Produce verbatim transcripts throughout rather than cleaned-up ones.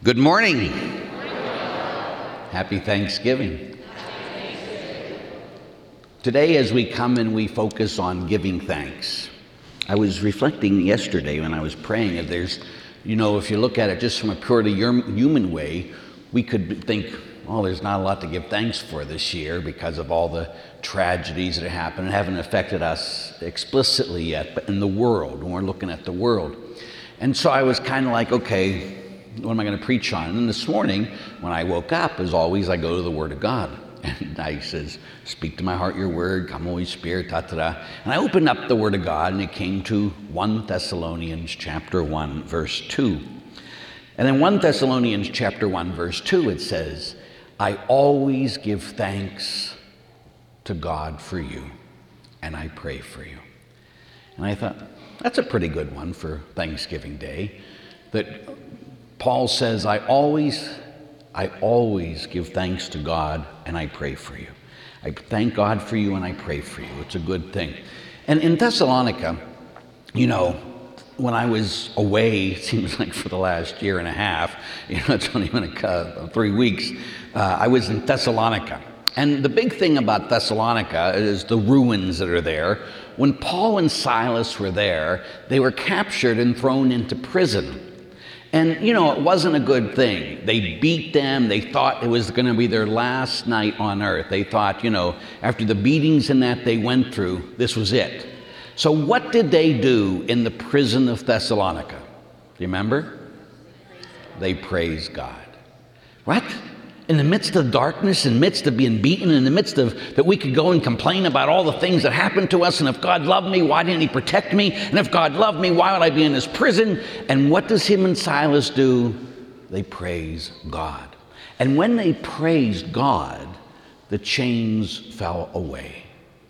Good morning. Happy Thanksgiving. Today, as we come and we focus on giving thanks, I was reflecting yesterday when I was praying that there's, you know, if you look at it just from a purely human way, we could think, oh, there's not a lot to give thanks for this year because of all the tragedies that have happened and haven't affected us explicitly yet, but in the world, when we're looking at the world. And so I was kind of like, okay, what am I going to preach on? And this morning, when I woke up, as always, I go to the Word of God. And I says, speak to my heart your word, come Holy Spirit, ta-ta-da. And I opened up the Word of God, and it came to First Thessalonians chapter one, verse two. And in First Thessalonians chapter one, verse two, it says, I always give thanks to God for you, and I pray for you. And I thought, that's a pretty good one for Thanksgiving Day, that Paul says, I always, I always give thanks to God and I pray for you. I thank God for you and I pray for you. It's a good thing. And in Thessalonica, you know, when I was away, it seems like for the last year and a half, you know, it's only been a, uh, three weeks, uh, I was in Thessalonica. And the big thing about Thessalonica is the ruins that are there. When Paul and Silas were there, they were captured and thrown into prison. And, you know, it wasn't a good thing. They beat them. They thought it was going to be their last night on earth. They thought, you know, after the beatings and that they went through, this was it. So what did they do in the prison of Thessalonica? Do you remember? They praised God. What? In the midst of darkness, in the midst of being beaten, in the midst of that we could go and complain about all the things that happened to us, and if God loved me, why didn't he protect me? And if God loved me, why would I be in this prison? And what does him and Silas do? They praise God. And when they praised God, the chains fell away.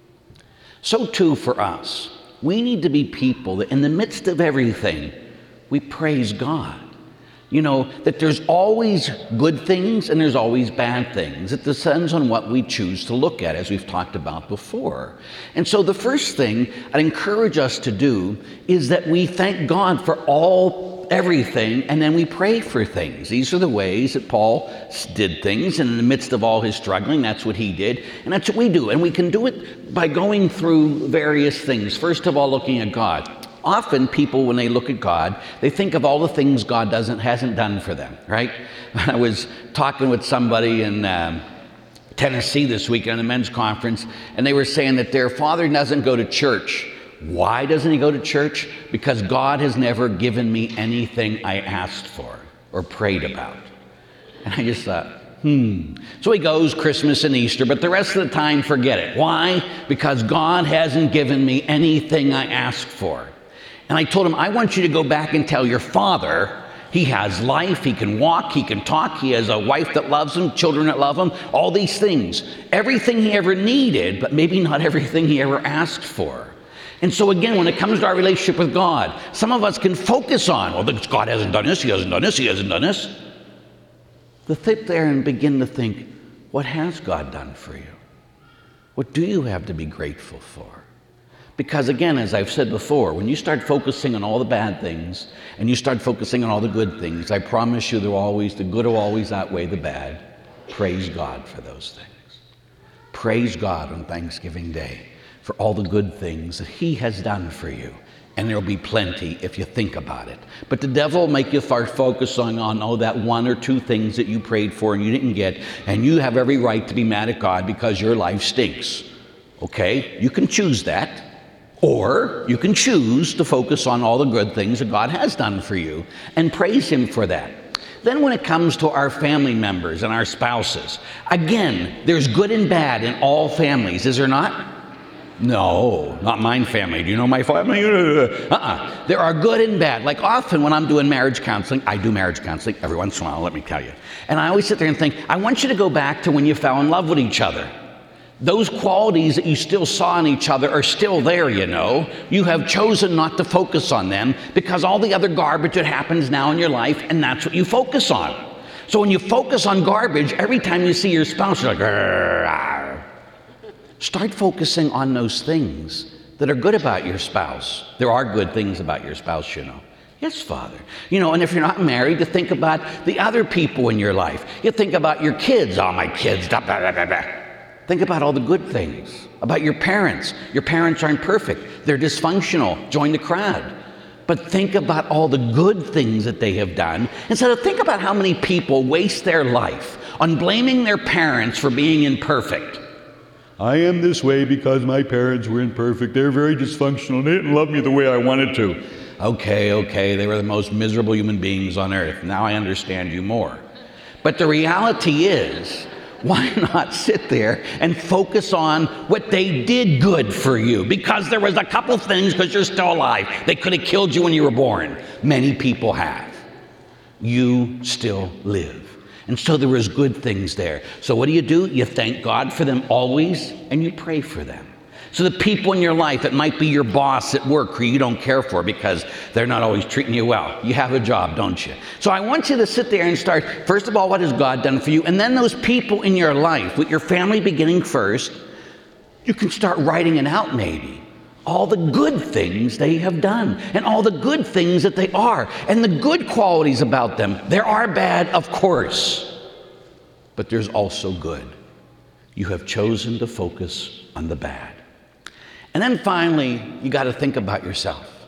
So too for us. We need to be people that in the midst of everything, we praise God. You know, that there's always good things and there's always bad things. It depends on what we choose to look at, as we've talked about before. And so the first thing I'd encourage us to do is that we thank God for all, everything, and then we pray for things. These are the ways that Paul did things, and in the midst of all his struggling, that's what he did, and that's what we do. And we can do it by going through various things. First of all, looking at God. Often people, when they look at God, they think of all the things God doesn't hasn't done for them, right? I was talking with somebody in um, Tennessee this week at a men's conference, and they were saying that their father doesn't go to church. Why doesn't he go to church? Because God has never given me anything I asked for or prayed about. And I just thought, Hmm. So he goes Christmas and Easter, but the rest of the time, forget it. Why? Because God hasn't given me anything I asked for. And I told him, I want you to go back and tell your father he has life, he can walk, he can talk, he has a wife that loves him, children that love him, all these things. Everything he ever needed, but maybe not everything he ever asked for. And so again, when it comes to our relationship with God, some of us can focus on, well, God hasn't done this, he hasn't done this, he hasn't done this. To sit there and begin to think, what has God done for you? What do you have to be grateful for? Because again, as I've said before, when you start focusing on all the bad things and you start focusing on all the good things, I promise you they're always, the good will always outweigh the bad. Praise God for those things. Praise God on Thanksgiving Day for all the good things that he has done for you. And there'll be plenty if you think about it. But the devil will make you start focusing on, oh, that one or two things that you prayed for and you didn't get, and you have every right to be mad at God because your life stinks. Okay? You can choose that. Or you can choose to focus on all the good things that God has done for you and praise him for that. Then when it comes to our family members and our spouses, again, there's good and bad in all families, is there not? No, not my family. Do you know my family? Uh-uh. There are good and bad. Like often when I'm doing marriage counseling, I do marriage counseling every once in a while, let me tell you. And I always sit there and think, I want you to go back to when you fell in love with each other. Those qualities that you still saw in each other are still there, you know. You have chosen not to focus on them because all the other garbage that happens now in your life, and that's what you focus on. So when you focus on garbage, every time you see your spouse, you're like, arr, arr. Start focusing on those things that are good about your spouse. There are good things about your spouse, you know. Yes, Father. You know, and if you're not married, to think about the other people in your life. You think about your kids. Oh, my kids. Blah, blah, blah, blah. Think about all the good things. About your parents. Your parents aren't perfect. They're dysfunctional. Join the crowd. But think about all the good things that they have done. Instead of think about how many people waste their life on blaming their parents for being imperfect. I am this way because my parents were imperfect. They're very dysfunctional. They didn't love me the way I wanted to. Okay, okay, they were the most miserable human beings on earth. Now I understand you more. But the reality is, why not sit there and focus on what they did good for you? Because there was a couple things, because you're still alive. They could have killed you when you were born. Many people have. You still live. And so there was good things there. So what do you do? You thank God for them always, and you pray for them. So the people in your life, it might be your boss at work who you don't care for because they're not always treating you well. You have a job, don't you? So I want you to sit there and start, first of all, what has God done for you? And then those people in your life, with your family beginning first, you can start writing it out maybe. All the good things they have done and all the good things that they are and the good qualities about them. There are bad, of course, but there's also good. You have chosen to focus on the bad. And then finally, you got to think about yourself.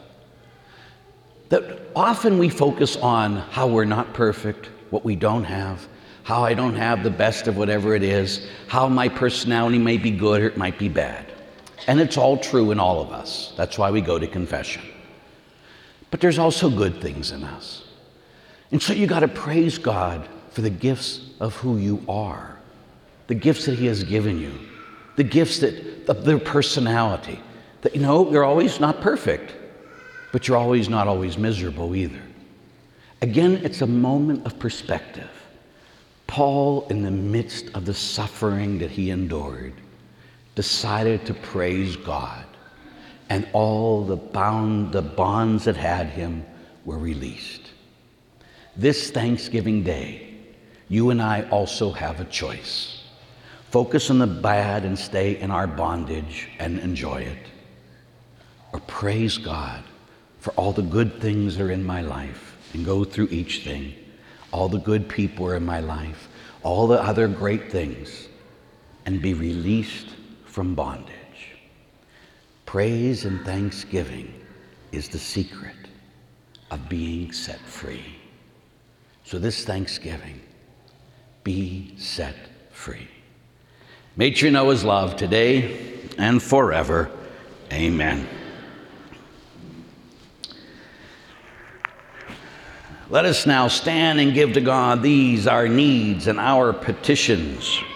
That often we focus on how we're not perfect, what we don't have, how I don't have the best of whatever it is, how my personality may be good or it might be bad. And it's all true in all of us. That's why we go to confession. But there's also good things in us. And so you got to praise God for the gifts of who you are, the gifts that He has given you, the gifts that, of their personality. That, you know, you're always not perfect, but you're always not always miserable either. Again, it's a moment of perspective. Paul, in the midst of the suffering that he endured, decided to praise God, and all the bound, the bonds that had him were released. This Thanksgiving Day, you and I also have a choice. Focus on the bad and stay in our bondage and enjoy it. Or praise God for all the good things that are in my life and go through each thing. All the good people are in my life, all the other great things, and be released from bondage. Praise and thanksgiving is the secret of being set free. So this Thanksgiving, be set free. May you know His love today and forever. Amen. Let us now stand and give to God these our needs and our petitions.